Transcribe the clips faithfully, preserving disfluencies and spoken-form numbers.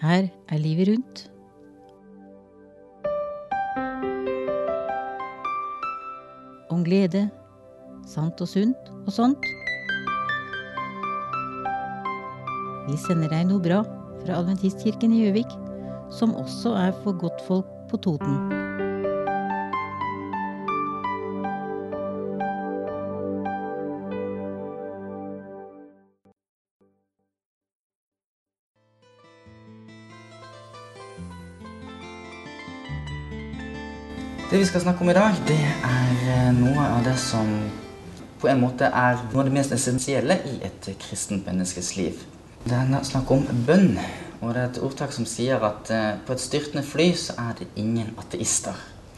Her er livet rundt. Om glede, sant og sunt og sånt. Vi sender deg noe bra fra Adventistkirken i Gjøvik, som også er for godtfolk på Toten. Det vi skal snakke om i dag, det er noe av det som på en måte er noe av det mest essensielle i et kristent menneskes liv. Det er snakk om bønn, og det er et ordtak som sier at på et styrtende fly så er det ingen ateister.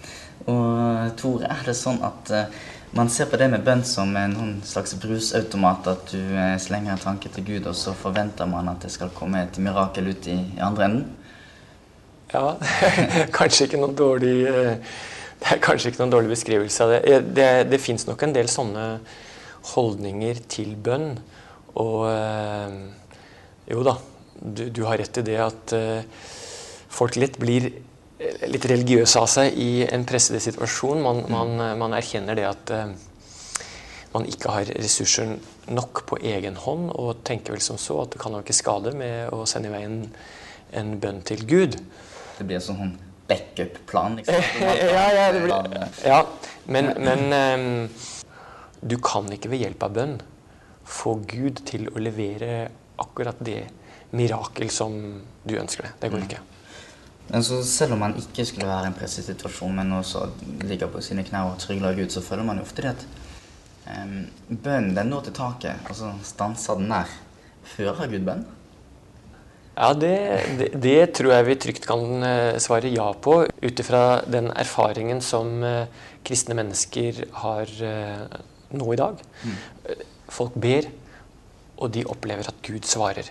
Og Tore, er det sånn at man ser på det med bønn som en slags brusautomat, at du slenger en tanke til Gud, og så forventer man at det skal komme et mirakel ut i, i andre enden? Ja, kanskje ikke noe dårlig... Det er kanskje ikke noen dårlig beskrivelse av det. Det, det finnes nok en del sånne holdninger til bønn. Og øh, jo da, du, du har rett i det at øh, folk litt blir litt religiøse av seg i en pressede situasjon. Man, man, man erkjenner det at øh, man ikke har ressurser nok på egen hånd, og tenker vel som så at det kan jo ikke skade med å sende i vei en, en bønn til Gud. Det blir sånn backup-plan, liksom. ja, ja, det blir, ja, men, men um, du kan ikke ved hjelp av bønn få Gud til å levere akkurat det mirakel som du ønsker det. Det går ikke. Men så selv om man ikke skulle være i en presset situasjon, men også ligger på sine knær og trygler Gud, så føler man jo ofte det at um, bønn, den når til taket, altså stanser den der. Fører Gud bønn? Ja, det, det, det tror jeg vi trygt kan uh, svare ja på, utifra den erfaringen som uh, kristne mennesker har uh, nå i dag. Mm. Folk ber, og de opplever at Gud svarer.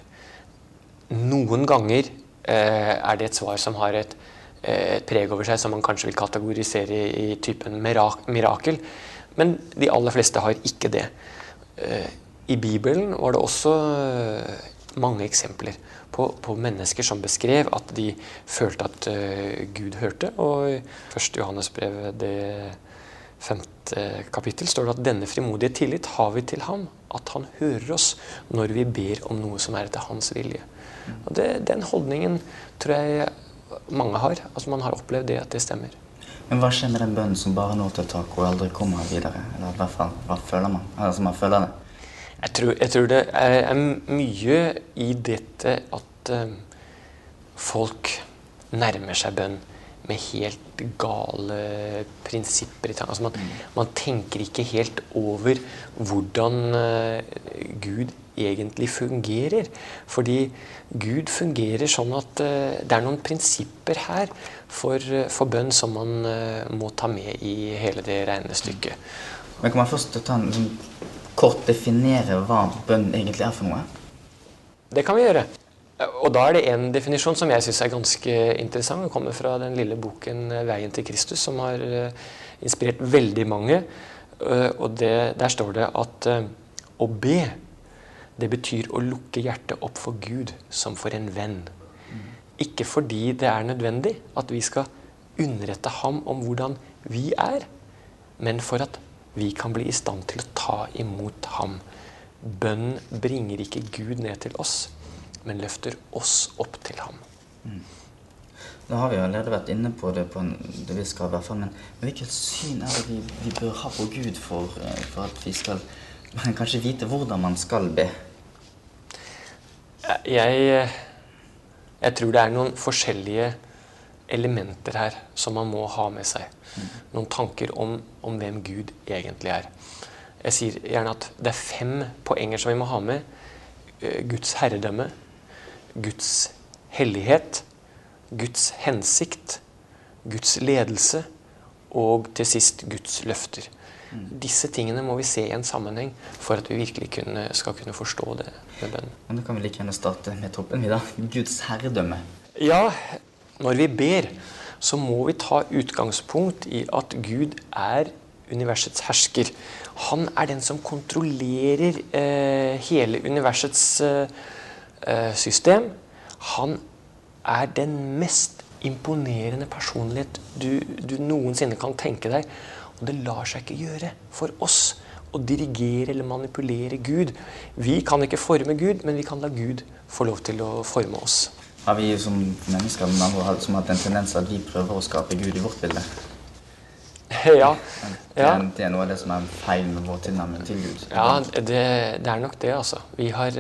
Noen ganger uh, er det et svar som har et, uh, et preg over seg, som man kanskje vil kategorisere i, i typen mirak mirakel, men de aller fleste har ikke det. Uh, I Bibelen var det også uh, mange eksempler på, på mennesker som beskrev at de følte at uh, Gud hørte. Og i første Johannes brev, det femte kapittel, står det at denne frimodige tillit har vi til ham, at han hører oss når vi ber om noe som er etter hans vilje. Og det, den holdningen tror jeg mange har. Altså man har opplevd det, at det stemmer. Men hva skjer med den bønnen som bare når til tak og aldri kommer videre? Eller i hvert fall, hva føler man? Altså man føler det? Jeg tror, jeg tror det er, er mye i dette at uh, folk nærmer seg bønn med helt gale prinsipper i tanken. Altså man, mm. man tenker ikke helt over hvordan uh, Gud egentlig fungerer. Fordi Gud fungerer sånn at uh, det er noen prinsipper her for, uh, for bønn som man uh, må ta med i hele det regnestykket. Men kan man først ta en sånn kort definere hva bønn egentlig er for noe? Det kan vi gjøre. Og da er det en definisjon som jeg synes er ganske interessant. Den kommer fra den lille boken Veien til Kristus, som har inspirert veldig mange. Og det, der står det at å be, det betyr å lukke hjertet opp for Gud som for en venn. Ikke fordi det er nødvendig at vi skal underrette ham om hvordan vi er, men for at vi kan bli i stand til å ta imot ham. Bønn bringer ikke Gud ned til oss, men løfter oss opp til ham. Mm. Nå har vi jo allerede vært inne på det, på en, det vi skal i hvert fall, men hvilket syn er det vi, vi bør ha på Gud for, for at vi skal kanskje vite hvordan man skal be? Jeg, jeg tror det er noen forskjellige elementer her som man må ha med seg. Noen tanker om, om hvem Gud egentlig er. Jeg sier gjerne at det er fem poenger som vi må ha med. Guds herredømme, Guds hellighet, Guds hensikt, Guds ledelse og til sist Guds løfter. Mm. Disse tingene må vi se i en sammenheng for at vi virkelig kunne, skal kunne forstå det med bønnen. Men da kan vi like gjerne starte med toppen vi da. Guds herredømme. Ja, når vi ber, så må vi ta utgangspunkt i at Gud er universets hersker. Han er den som kontrollerer eh, hele universets eh, system. Han er den mest imponerende personlighet du, du noensinne kan tenke deg. Og det lar seg ikke gjøre for oss å dirigere eller manipulere Gud. Vi kan ikke forme Gud, men vi kan la Gud få lov til å forme oss. Har vi som mennesker med andre ord som hatt en tendens at vi prøver å skape Gud i vårt bilde? Ja. Det er, det er noe av det som er feil med vår tilnærming til Gud. Ja, det, det er nok det, altså. Vi, har,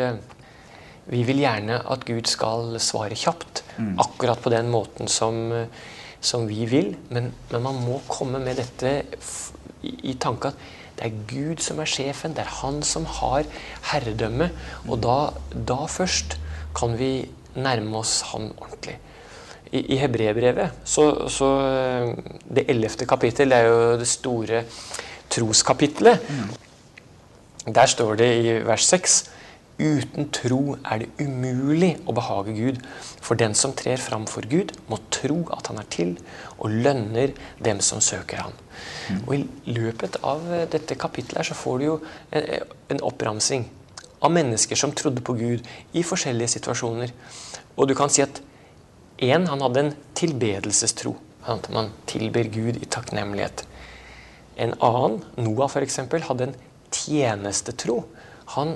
vi vil gjerne at Gud skal svare kjapt, mm. akkurat på den måten som, som vi vil, men, men man må komme med dette i, i tanke at det er Gud som er sjefen, det er han som har herredømme, og da, da først kan vi nærme oss han ordentlig. I, i Hebreerbrevet, så, så det ellevte kapittel, det er jo det store troskapitlet. Mm. Der står det i vers seks, uten tro er det umulig å behage Gud, for den som trer fram for Gud må tro at han er til, og lønner dem som søker han. Mm. Og i løpet av dette kapitlet her, så får du jo en, en oppramsing av mennesker som trodde på Gud i forskjellige situasjoner. Og du kan si at en, han hadde en tilbedelsestro. Man tilber Gud i takknemlighet. En annen, Noah for eksempel, hadde en tjenestetro. Han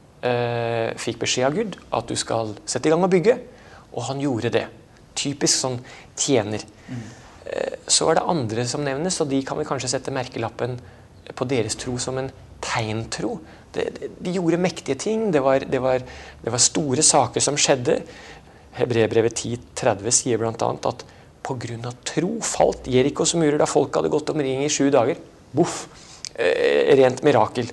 øh, fikk beskjed av Gud at du skal sette i gang og bygge, og han gjorde det. Typisk sånn tjener. Mm. Så er det andre som nevnes, og de kan vi kanskje sette merkelappen på deres tro som en tegntro. De, de, de gjorde mektige ting, det var, det, var, det var store saker som skjedde. Hebreerbrevet ti tretti sier blant annet at på grunn av tro falt Jerikos murer da folk hadde gått omring i sju dager. Boff! Eh, rent mirakel.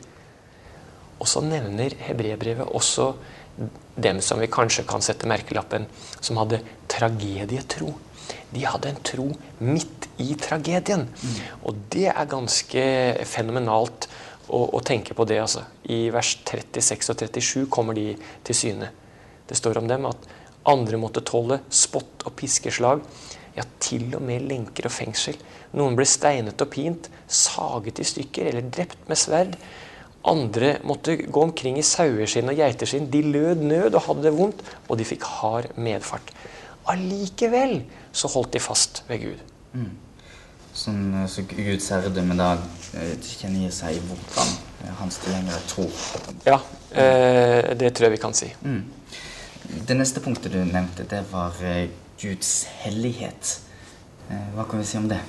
Og så nevner Hebreerbrevet også dem som vi kanskje kan sette merkelappen, som hadde tragedietro. De hadde en tro midt i tragedien. Mm. Og det er ganske fenomenalt å, å tenke på det. Altså. I vers trettiseks og trettisju kommer de til syne. Det står om dem at andre måtte tåle spott og piskeslag, ja, til og med lenker og fengsel. Noen ble steinet og pint, saget i stykker eller drept med sverd. Andre måtte gå omkring i saueskinn og geiterskinn. De lød nød og hadde det vondt, og de fikk hard medfart. Allikevel så holdt de fast ved Gud. Mm. Sånn, så Guds herredømme da kjenner seg i hvordan hans tilhengere tror. Ja, eh, det tror jeg vi kan si. Mm. Det neste punktet du nevnte, det var eh, Guds hellighet. Eh, hva kan vi si om det?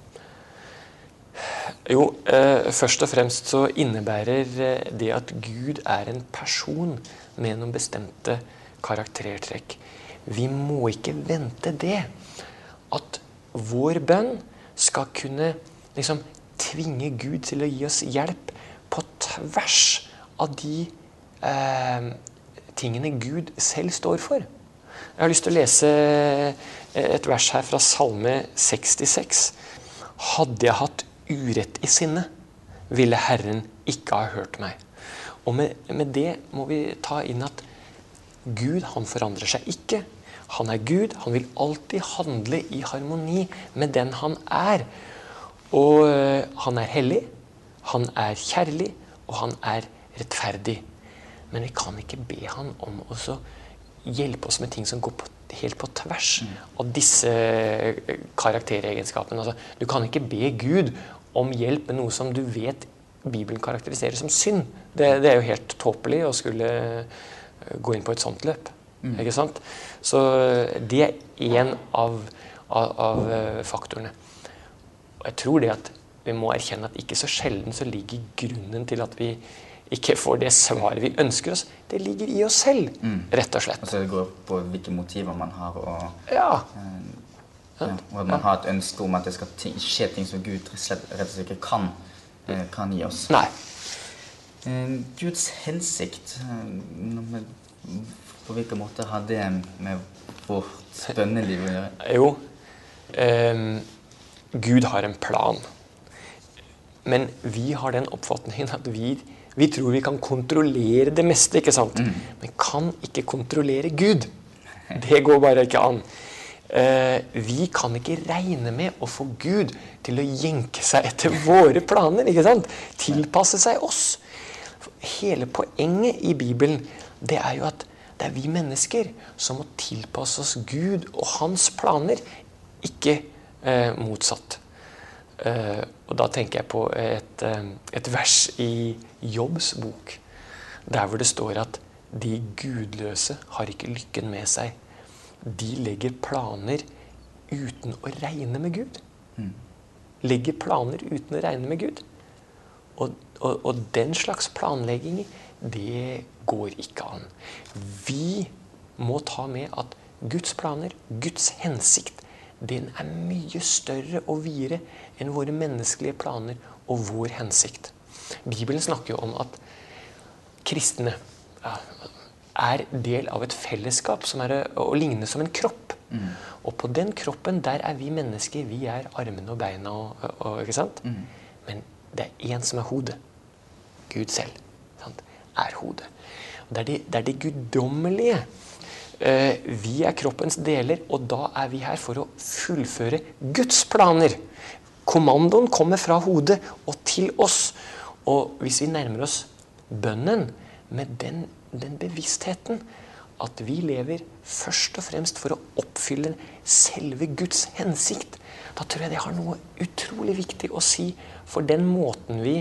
Jo, eh, først og fremst så innebærer det at Gud er en person med noen bestemte karaktertrekk. Vi må ikke vente det, at vår bønn skal kunne liksom tvinge Gud til å gi oss hjelp på tvers av de eh, tingene Gud selv står for. Jeg har lyst til å lese et vers her fra Salme sekstiseks. Hadde jeg hatt urett i sinne, ville Herren ikke ha hørt meg. Og med, med det må vi ta inn at Gud, han forandrer seg ikke. Han er Gud, han vil alltid handle i harmoni med den han er. Og øh, han er hellig, han er kjærlig, og han er rettferdig. Men vi kan ikke be han om å hjelpe oss med ting som går på, helt på tvers mm. av disse karakteregenskapene. Altså, du kan ikke be Gud om hjelp med noe som du vet Bibelen karakteriserer som synd. Det, det er jo helt tåpelig å skulle gå inn på et sånt løp. Mm. Ikke sant? Så det er en av, av, av faktorene. Og jeg tror det at vi må erkjenne at ikke så sjelden så ligger grunnen til at vi ikke får det svaret vi ønsker oss. Det ligger i oss selv, mm. rett og slett. Altså det går på hvilke motiver man har, og, ja. Eh, ja, og at man ja. har et ønske om at det skal skje ting som Gud rett og slett ikke kan, eh, kan gi oss. Nei. Eh, Guds hensikt, eh, på hvilken måte har det med vårt bønneliv å gjøre? Jo, eh, Gud har en plan. Men vi har den oppfatningen at vi Vi tror vi kan kontrollere det meste, ikke sant? Mm. Men kan ikke kontrollere Gud. Det går bare ikke an. Eh, vi kan ikke regne med å få Gud til å jenke seg etter våre planer, ikke sant? Tilpasse seg oss. Hele poenget i Bibelen, det er jo at Det er vi mennesker som må tilpasse oss Gud og hans planer, ikke eh, motsatt. Eh, og da tenker jeg på et, eh, et vers i Jobbs bok, der hvor det står at de gudløse har ikke lykken med seg. De legger planer uten å regne med Gud. Mm. Legger planer uten å regne med Gud. Og, og, og den slags planlegging, det går ikke an. Vi må ta med at Guds planer, Guds hensikt, den er mye større og videre enn våre menneskelige planer og vår hensikt. Bibelen snakker jo om at kristne ja, er del av et fellesskap som er å, å ligne som en kropp. Mm. Og på den kroppen, der er vi mennesker, vi er armene og beina, og, og, ikke sant? Mm. Men det er en som er hodet. Gud selv, sant? Er hodet. Og det er det, det er det guddommelige. Uh, vi er kroppens deler, og da er vi her for å fullføre Guds planer. Kommandoen kommer fra hodet og til oss. Og hvis vi nærmer oss bønnen med den, den bevisstheten at vi lever først og fremst for å oppfylle selve Guds hensikt, da tror jeg det har noe utrolig viktig å si for den måten vi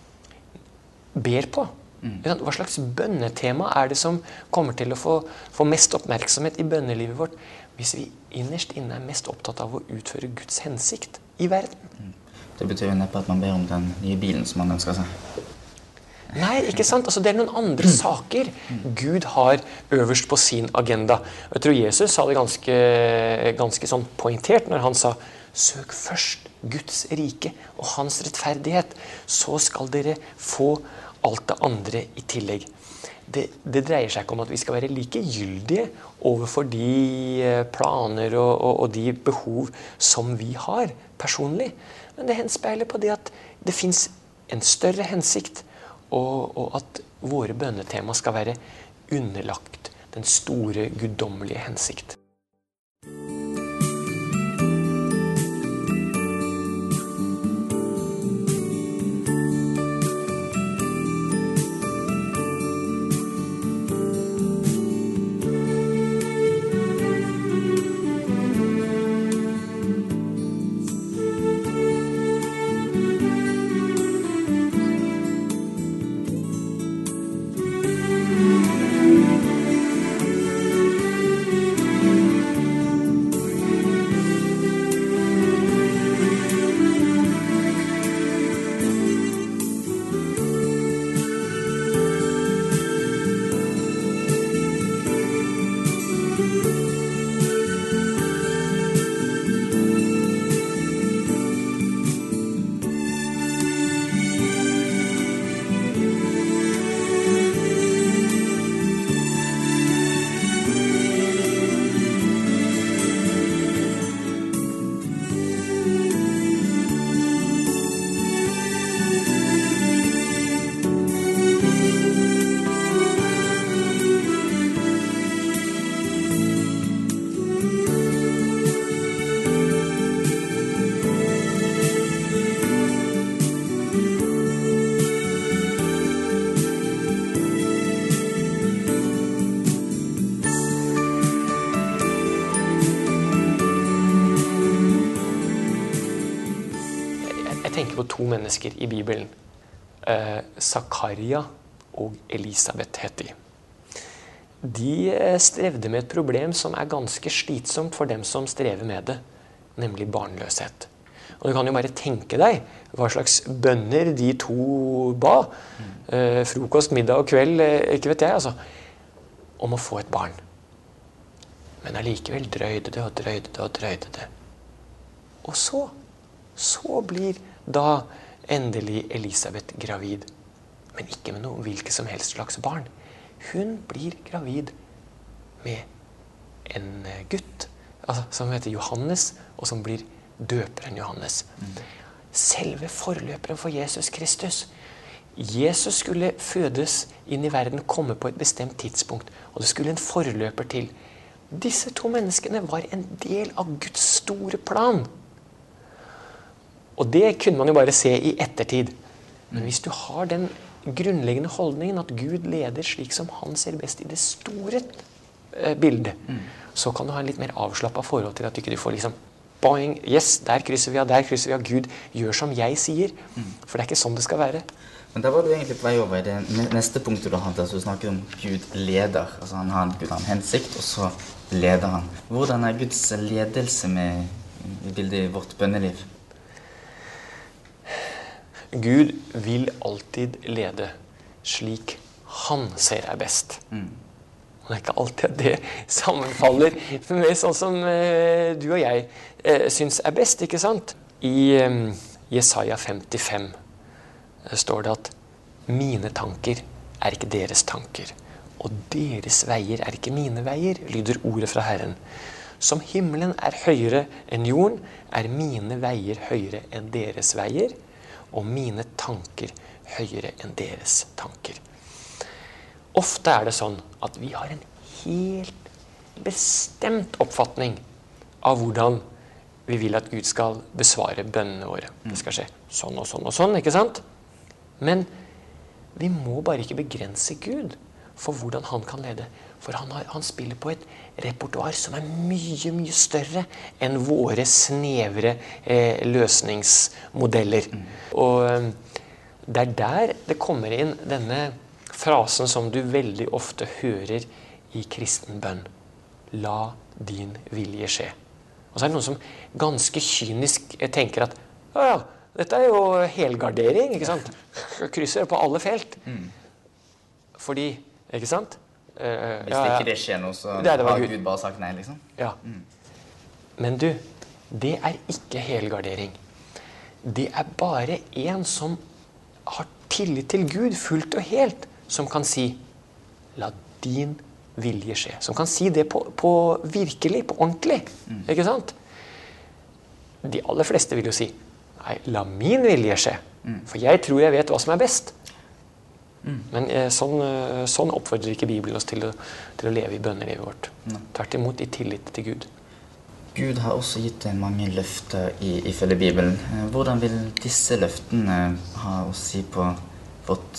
ber på. Mm. Hva slags bønnetema er det som kommer til å få, få mest oppmerksomhet i bønnelivet vårt, hvis vi innerst inne er mest opptatt av å utføre Guds hensikt i verden? Mm. Det betyr jo neppe at man ber om den nye bilen som man ønsker seg. Nei, ikke sant? Altså, det er noen andre saker Gud har øverst på sin agenda. Jeg tror Jesus sa det ganske, ganske sånn pointert når han sa «Søk først Guds rike og hans rettferdighet, så skal dere få alt det andre i tillegg». Det, det dreier seg ikke om at vi skal være likegyldige overfor de planer og, og, og de behov som vi har personlig. Men det henspeiler på det at det finnes en større hensikt, Og, og at våre bønnetema skal være underlagt den store guddommelige hensikt. tenker på to mennesker i Bibelen. Eh, Zakaria og Elisabeth heter de. De strevde med et problem som er ganske slitsomt for dem som strever med det, nemlig barnløshet. Og du kan jo bare tenke deg hva slags bønner de to ba, eh, frokost, middag og kveld, eh, ikke vet jeg, altså, om å få et barn. Men allikevel drøyde det og drøyde det og drøyde det. Og så, så blir da endelig Elisabeth gravid. Men ikke med noe hvilket som helst slags barn. Hun blir gravid med en gutt, altså, som heter Johannes, og som blir døperen Johannes. Mm. Selve forløperen for Jesus Kristus. Jesus skulle fødes inn i verden, komme på et bestemt tidspunkt, og det skulle en forløper til. Disse to menneskene var en del av Guds store plan. Og det kunne man jo bare se i ettertid. Men hvis du har den grunnleggende holdningen at Gud leder slik som han ser best i det store eh, bildet, mm. så kan du ha en litt mer avslappet forhold til at du ikke får liksom boing, yes, der krysser vi av, der krysser vi av, Gud gjør som jeg sier, mm. for det er ikke sånn det skal være. Men da var du egentlig på vei over i det neste punktet du hadde, altså du snakker om Gud leder, altså han har, Gud har en hensikt, og så leder han. Hvordan er Guds ledelse med i bildet i vårt bønneliv? Gud vil alltid lede slik han ser er best. Mm. Og det er ikke alltid at det sammenfaller med sånn som eh, du og jeg eh, synes er best, ikke sant? I eh, Jesaja femtifem står det at mine tanker er ikke deres tanker, og deres veier er ikke mine veier, lyder ordet fra Herren. Som himmelen er høyere enn jorden, er mine veier høyere enn deres veier, og mine tanker høyere enn deres tanker. Ofte er det sånn at vi har en helt bestemt oppfatning av hvordan vi vil at Gud skal besvare bønnene våre. Det skal skje sånn og sånn og sånn, ikke sant? Men vi må bare ikke begrense Gud for hvordan han kan lede. For han, har, han spiller på et repertoar som er mye, mye større enn våre snevre eh, løsningsmodeller. Mm. Og eh, det er der det kommer inn denne frasen som du veldig ofte hører i kristen bønn. La din vilje skje. Og så er det noen som ganske kynisk tenker at ja, ja, dette er jo helgardering, ikke sant? Krysser på alle felt. Mm. Fordi, ikke sant? Uh, Hvis det ikke det skjer noe, så det det har Gud. Gud bare sagt nei, liksom. Ja. Mm. Men du, det er ikke helgardering. Det er bare en som har tillit til Gud fullt og helt, som kan si, la din vilje skje. Som kan si det på, på virkelig, på ordentlig. Mm. Ikke sant? De aller fleste vil jo si, nei, la min vilje skje. Mm. For jeg tror jeg vet hva som er best. Mm. Men eh, sånn, sånn oppfordrer ikke Bibelen oss til å, til å leve i bønnelivet vårt. Mm. Tvert imot i tillit til Gud. Gud har også gitt mange løfter i, ifølge Bibelen. Hvordan vil disse løftene ha å si på vårt,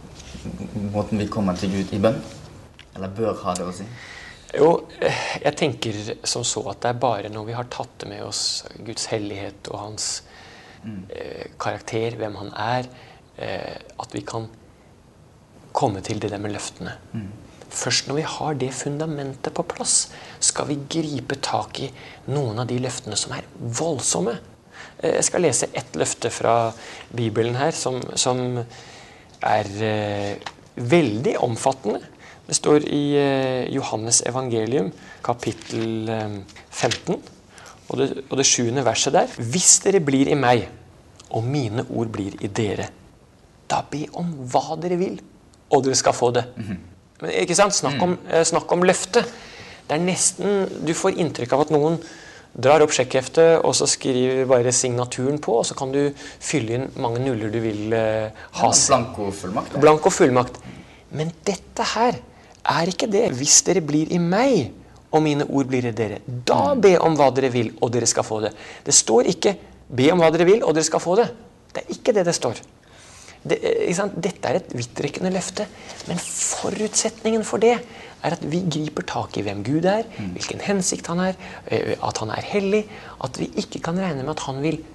måten vi kommer til Gud i bønn? Eller bør ha det å si? Jo, jeg tenker som så at det er bare når vi har tatt det med oss Guds hellighet og hans mm. eh, karakter, hvem han er, eh, at vi kan komme til det der med løftene. Mm. Først når vi har det fundamentet på plass, skal vi gripe tak i noen av de løftene som er voldsomme. Eh, jeg skal lese ett løfte fra Bibelen her, som, som er eh, veldig omfattende. Det står i eh, Johannes evangelium, kapittel eh, femten, og det, og det sjuende verset der. Hvis dere blir i meg, og mine ord blir i dere, da be om hva dere vil, og dere skal få det. Mm-hmm. Men ikke sant? Snakk om, eh, snakk om løfte. Det er nesten, du får inntrykk av at noen drar opp sjekkheftet, og så skriver bare signaturen på, og så kan du fylle inn mange nuller du vil eh, ha. Ja, blanko fullmakt. Blanko fullmakt. Men dette her er ikke det. Hvis dere blir i meg, og mine ord blir i dere, da be om hva dere vil, og dere skal få det. Det står ikke, be om hva dere vil, og dere skal få det. Det er ikke det det står. Det, ikke sant? Dette er et vidtrekkende løfte, men forutsetningen for det er at vi griper tak i hvem Gud er, hvilken hensikt han er, at han er hellig, at vi ikke kan regne med at han vil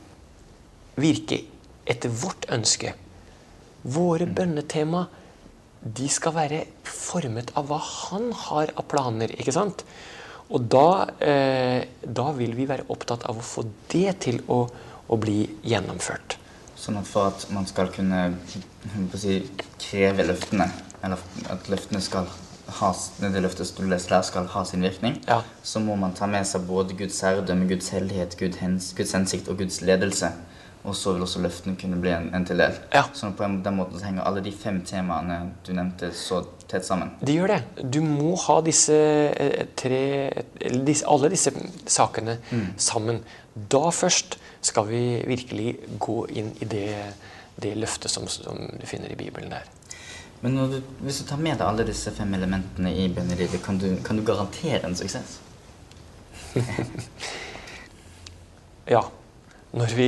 virke etter vårt ønske. Våre bønnetema, de skal være formet av hva han har av planer, ikke sant? Og da, eh, da vil vi være opptatt av å få det til å, å bli gjennomført. Sånn at for at man skal kunne si, kreve løftene, eller at løftene skal ha, det løftet du leser der skal ha sin virkning, ja. Så må man ta med seg både Guds herredømme, Guds hellighet, Guds, hens, Guds hensikt og Guds ledelse. Og så vil også løftene kunne bli en, en til del. Ja. Så på den måten så henger alle de fem temaene du nevnte så tett sammen. De gjør det. Du må ha disse tre, disse, alle disse sakene mm. sammen. Da først skal vi virkelig gå inn i det, det løftet som, som du finner i Bibelen der. Men når du, hvis du tar med deg alle disse fem elementene i bønnelivet, kan du, kan du garantere en suksess? Ja. Når vi,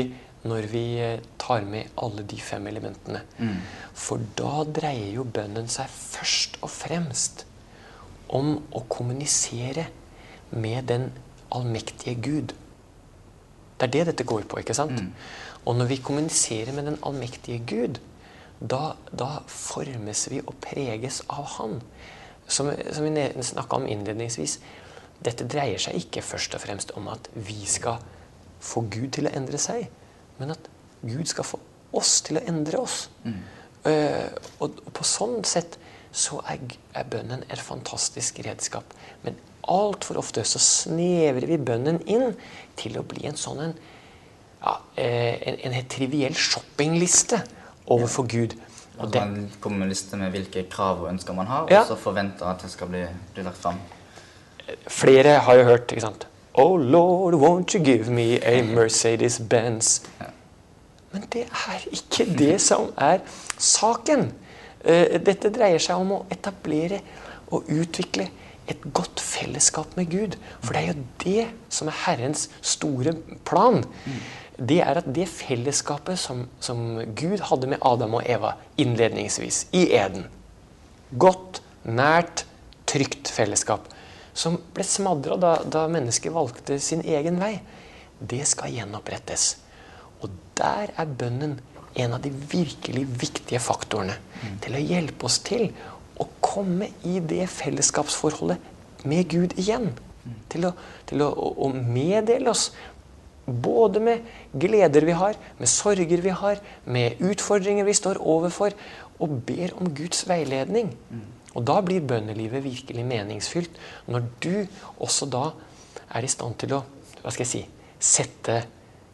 når vi tar med alle de fem elementene. Mm. For da dreier jo bønnen seg først og fremst om å kommunisere med den allmektige Gud. Det er det dette går på, ikke sant? Mm. Og når vi kommuniserer med den allmektige Gud, da, da formes vi og preges av Han. Som, som vi snakket om innledningsvis, dette dreier seg ikke først og fremst om at vi skal få Gud til å endre seg, men at Gud skal få oss til å endre oss. Mm. Uh, og, og på sånn sett så er, er bønnen et fantastisk redskap. Men alt for ofte så snevrer vi bønnen inn til å bli en sånn en, ja, en, en helt triviell shoppingliste overfor ja. Gud. Og altså man kommer med en liste med hvilke krav og ønsker man har, ja. Og så forventer at det skal bli, bli lagt frem. Flere har jo hørt, ikke sant? Oh Lord, won't you give me a Mercedes-Benz? Ja. Men det er ikke det som er saken. Dette dreier seg om å etablere og utvikle et godt fellesskap med Gud. For det er jo det som er Herrens store plan. Det er at det fellesskapet som, som Gud hadde med Adam og Eva innledningsvis i Eden, godt, nært, trygt fellesskap, som ble smadret da, da mennesket valgte sin egen vei, det skal gjenopprettes. Og der er bønnen en av de virkelig viktige faktorene mm. til å hjelpe oss til å komme i det fellesskapsforholdet med Gud igjen. Mm. Til, å, til å, å meddele oss både med gleder vi har, med sorger vi har, med utfordringer vi står overfor, og ber om Guds veiledning. Mm. Og da blir bønnelivet virkelig meningsfylt, når du også da er i stand til å, hva skal jeg si, sette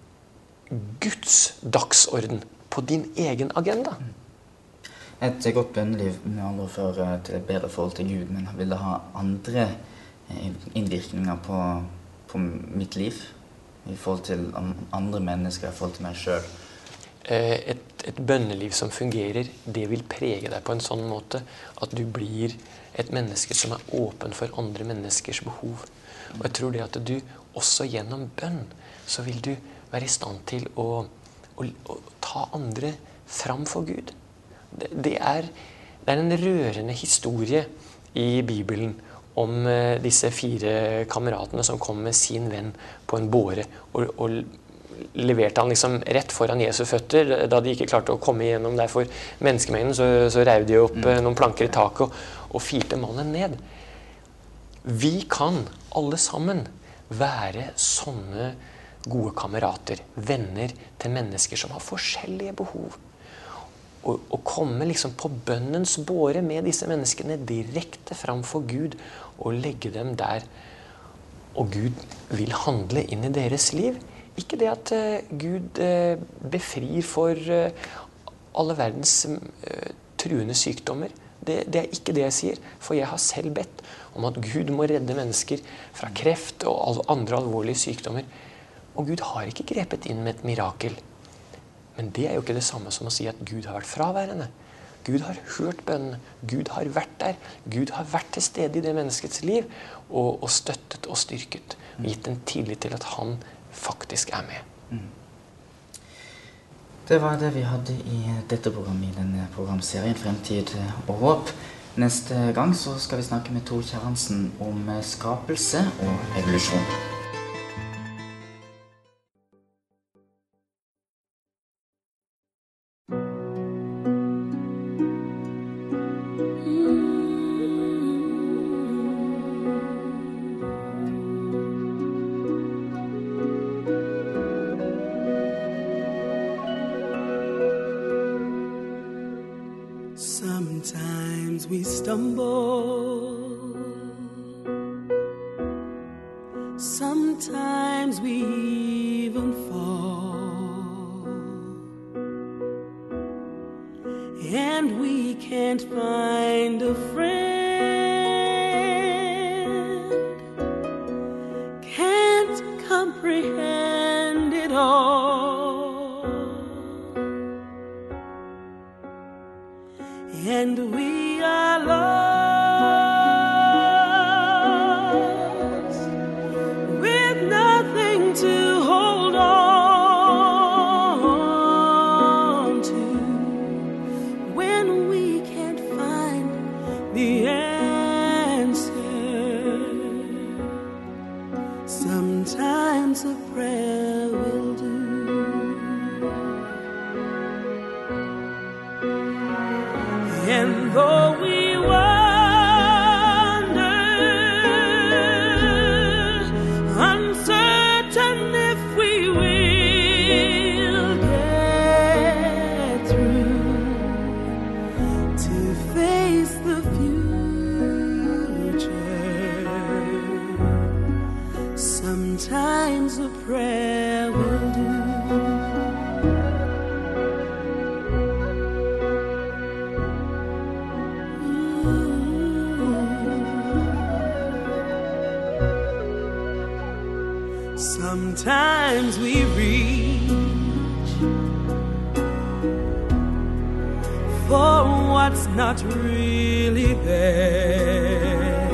Guds dagsorden på din egen agenda. Et godt bønneliv med andre fører til et bedre forhold til Gud, men vil det ha andre innvirkninger på, på mitt liv? I forhold til andre mennesker, i forhold til meg selv? Et, et bønneliv som fungerer, det vil prege deg på en sånn måte at du blir et menneske som er åpen for andre menneskers behov. Og jeg tror det at du også gjennom bønn, så vil du være i stand til å, å, å ta andre fram for Gud. Det, det, er, det er en rørende historie i Bibelen om uh, disse fire kameratene som kom med sin venn på en båre og, og leverte han liksom rett foran Jesu føtter. Da de ikke klarte å komme igjennom der for menneskemengden, så, så rev de opp uh, noen planker i taket og, og filte mannen ned. Vi kan alle sammen være sånne gode kamerater, venner til mennesker som har forskjellige behov. Og, og komme liksom på bønnens båre med disse menneskene direkte fram for Gud og legge dem der. Og Gud vil handle inn i deres liv. Ikke det at uh, Gud uh, befrir for uh, alle verdens uh, truende sykdommer. Det, det er ikke det jeg sier, for jeg har selv bedt om at Gud må redde mennesker fra kreft og andre alvorlige sykdommer. Og Gud har ikke grepet inn med et mirakel. Men det er jo ikke det samme som å si at Gud har vært fraværende. Gud har hørt bønnene. Gud har vært der. Gud har vært til stede i det menneskets liv og, og støttet og styrket. Og gitt en tillit til at han faktisk er med. Mm. Det var det vi hadde i dette programmet, i denne programserien Fremtid og håp. Neste gang så skal vi snakke med Tor Kjærhansen om skapelse og evolusjon. Sometimes we stumble, sometimes we even fall, and we can't find a friend, can't comprehend it all, and we are lost with nothing to hold on sometimes we reach for what's not really there.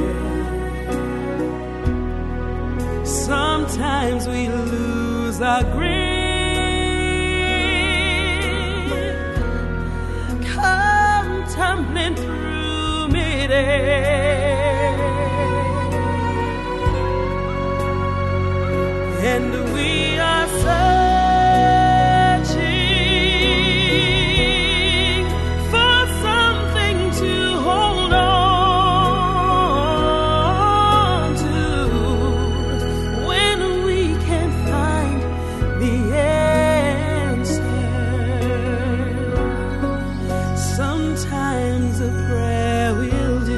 Sometimes we lose our grip, come tumbling through midair, and we are searching for something to hold on to when we can't find the answer. Sometimes a prayer will do.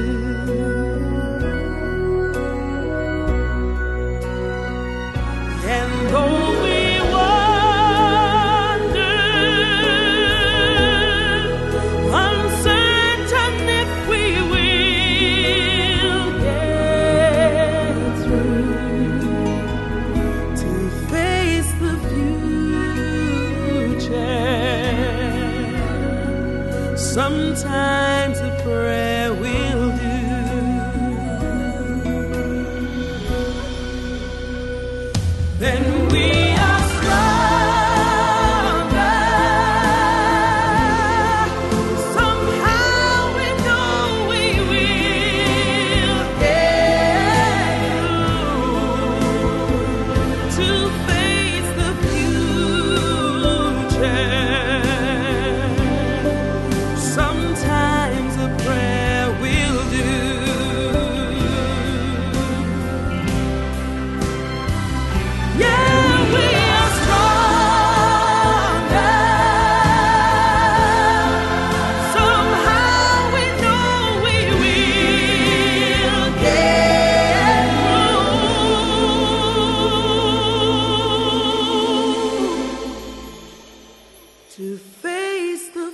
And though we wander, uncertain if we will get through to face the future, sometimes a prayer will do. Then we are stronger. Somehow we know we will get through to face the future. Sometimes a prayer will do. Yeah, we are stronger. Somehow we know we will get through to face the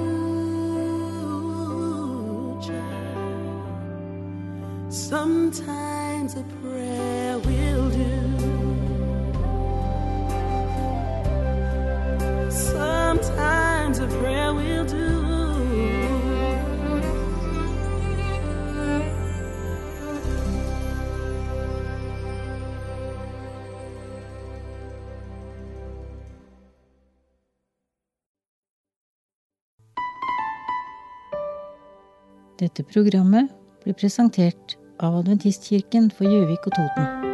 future. Sometimes a prayer will do. Sometimes a prayer will do. Dette programmet blir presentert av Adventistkirken for Gjøvik og Toten.